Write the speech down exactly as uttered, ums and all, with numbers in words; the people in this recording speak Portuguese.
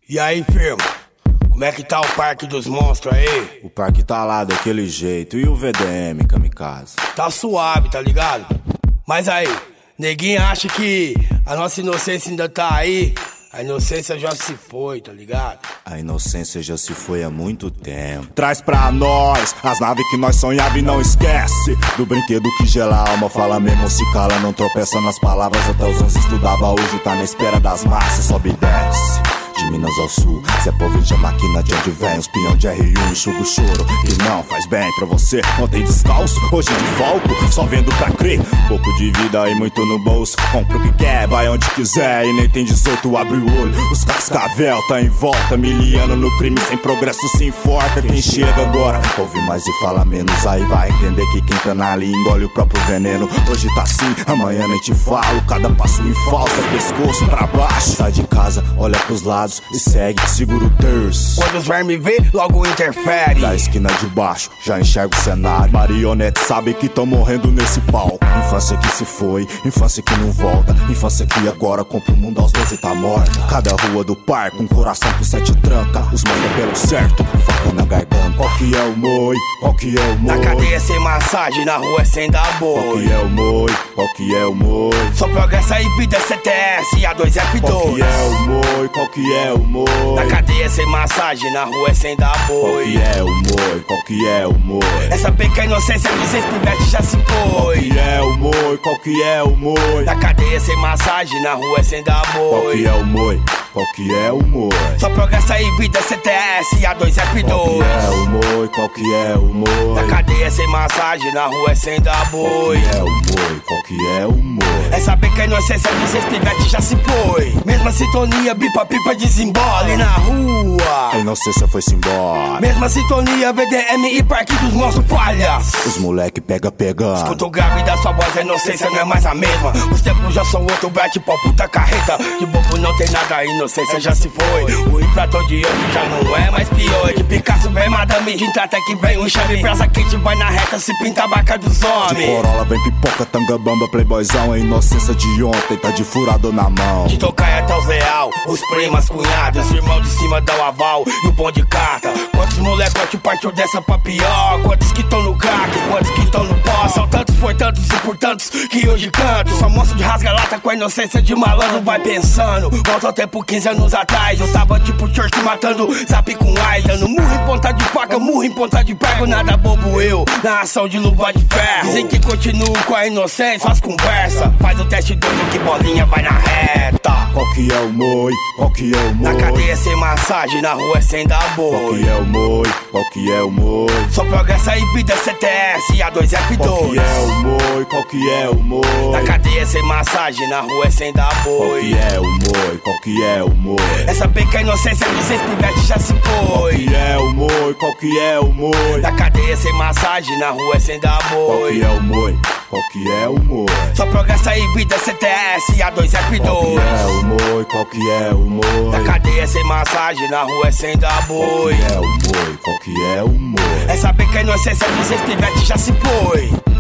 E aí, firma? Como é que tá o Parque dos Monstros aí? O parque tá lá daquele jeito. E o V D M, kamikaze? Tá suave, tá ligado? Mas aí, neguinho acha que a nossa inocência ainda tá aí? A inocência já se foi, tá ligado? A inocência já se foi há muito tempo. Traz pra nós as naves que nós sonhava e não esquece do brinquedo que gela a alma. Fala mesmo, se cala, não tropeça nas palavras. Até os onze estudava, hoje tá na espera das massas. Sobe e desce, de Minas ao Sul, Zé Povede a máquina de onde vem. Os peão de R um, enxuga o choro que não faz bem pra você. Ontem descalço, hoje de folgo, só vendo pra crer. Pouco de vida e muito no bolso. Compra o que quer, vai onde quiser. E nem tem dezoito, abre o olho. Os cascavel tá em volta, miliano no crime, sem progresso se enforca. Quem chega agora, ouve mais e fala menos. Aí vai entender que quem tá na linha engole o próprio veneno. Hoje tá assim, amanhã nem te falo. Cada passo em falsa, pescoço pra baixo. Sai de casa, olha pros lados e segue, segura o terço. Quando os vermes vê, logo interfere. Da esquina de baixo, já enxerga o cenário. Marionete sabe que tão morrendo nesse palco. Infância que se foi, infância que não volta. Infância que agora compra o mundo aos doze tá morta. Cada rua do parque, um coração com sete tranca. Os manda pelo certo, faca na garganta. Qual que é o moi? Qual que é o moi? Na cadeia sem massagem, na rua sem dar boi. Qual que é o moi? Qual que é o moi? Só progressa e vida C T S, A dois F dois. Qual que é o moi? Qual que é o moi? Na cadeia sem massagem, na rua sem dar boi. Qual que é o moi? Qual que é o moi? Essa pequena inocência de seis pivetes já se foi. Qual que é o moi? Qual que é o moi? Na cadeia sem massagem, na rua sem dar boi. Qual que é o moi? Qual que é o moi? Só progressa e vida C T S, A dois F dois. Qual que é o moi? Qual que é o moi? Na cadeia sem massagem, na rua sem dar boi. Qual que é o moi? Qual que é o moi? Essa pequena inocência de seis pivetes já se foi. Mesma sintonia, bipa pipa desembole na rua. A inocência foi-se embora. Mesma sintonia, V D M e Parque dos Monstros falha. Os moleque pega pegando. Escuta o grave da sua voz, a inocência não é mais a mesma. Os tempos já são outro, bate pau, puta carreta. De bobo não tem nada, a inocência já se foi. O infrator de hoje já não é mais pior. De Picasso vem madame, de trata que vem um chame. Praça quente vai na reta, se pinta a barca dos homens. De Corolla vem pipoca, tanga bamba, playboyzão. A inocência de ontem tá de furado na mão. De tocar até os leal, os primas, cunhadas, irmão de cima dá o aval e o bom de carta. Quantos molecote partiu dessa pra pior? Quantos que tão no crack, quantos que tão no pó? São tantos, por tantos e por tantos que hoje canto. Só monstro de rasga-lata com a inocência de malandro. Vai pensando, volta ao tempo quinze anos atrás. Eu tava tipo church matando zap com ai. Dando murro em ponta de faca, murro em ponta de prego. Nada bobo eu, na ação de luva de ferro. Dizem que continuo com a inocência, faz conversa. Faz o teste doido que bolinha vai na reta. Qual que é o moi? Qual que é o moi? Na cadeia sem massagem, na rua sem dar boi. Qual que é o moi? Qual que é o moi? Só progressa e vida C T S, A dois F dois. Qual que é o moi? Qual que é o moi? Na cadeia sem massagem, na rua sem dar boi. Qual que é o moi? Qual que é o moi? Essa pequena inocência de seis pivetes já se foi. Qual que é o moi? Qual que é o moi? Na cadeia sem massagem, na rua sem dar boi. Qual que é o moi? Qual que é o moi? Só progressa e vida C T S, A dois F dois. Qual que é o moi? Qual que é o moi? Na cadeia sem massagem, na rua sem dar boi. Qual que é o moi? Qual que é o moi? Essa pequena inocência de seis pivetes já se foi.